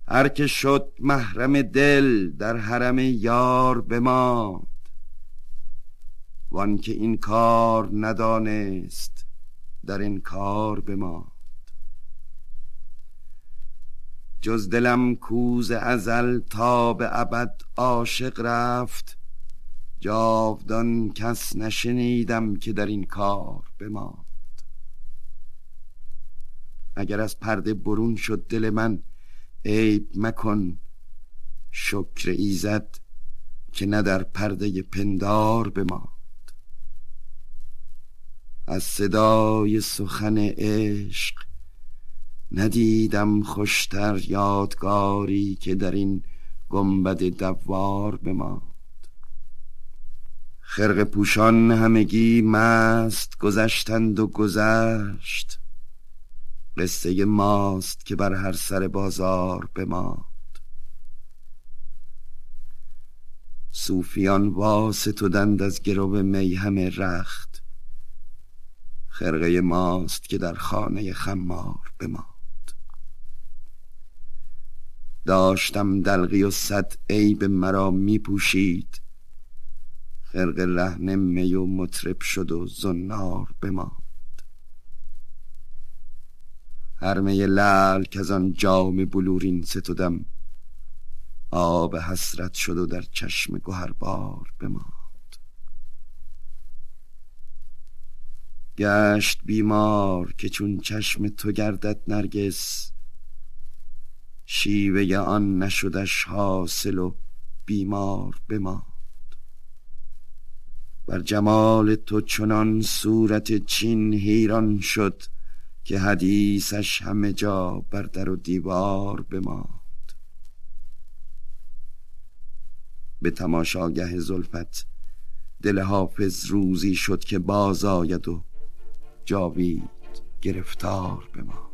هر که شد محرم دل در حرم یار بماند، وان که این کار ندانست در این کار بماند. جز دلم کوز ازل تا به ابد عاشق رفت، جاودان کس نشنیدم که در این کار بماند. اگر از پرده برون شد دل من عیب مکن، شکر ایزد که نه در پرده پندار بماند. از صدای سخن عشق ندیدم خوشتر یادگاری که در این گنبد دوار بماند. خرقه پوشان همگی مست گذشتند و گذشت، قصه ماست که بر هر سر بازار بماند. صوفیان واستدند از گرو می همه رخت، خرقه ماست که در خانه خمار بماند. داشتم دلقی و صد عیب مرا می پوشید، خرقه رهن می و مطرب شد و زنار بماند. هر می لعل که از آن جام بلورین ستدم، آب حسرت شد و در چشم گهربار بماند. گشت بیمار که چون چشم تو گردد نرگس، شیوه آن نشدش حاصل و بیمار بماند. بر جمال تو چنان صورت چین حیران شد، که حدیثش همه جا بر در و دیوار بماند. به تماشاگه زلفت دل حافظ روزی شد که باز آید و جاوید گرفتار بماند.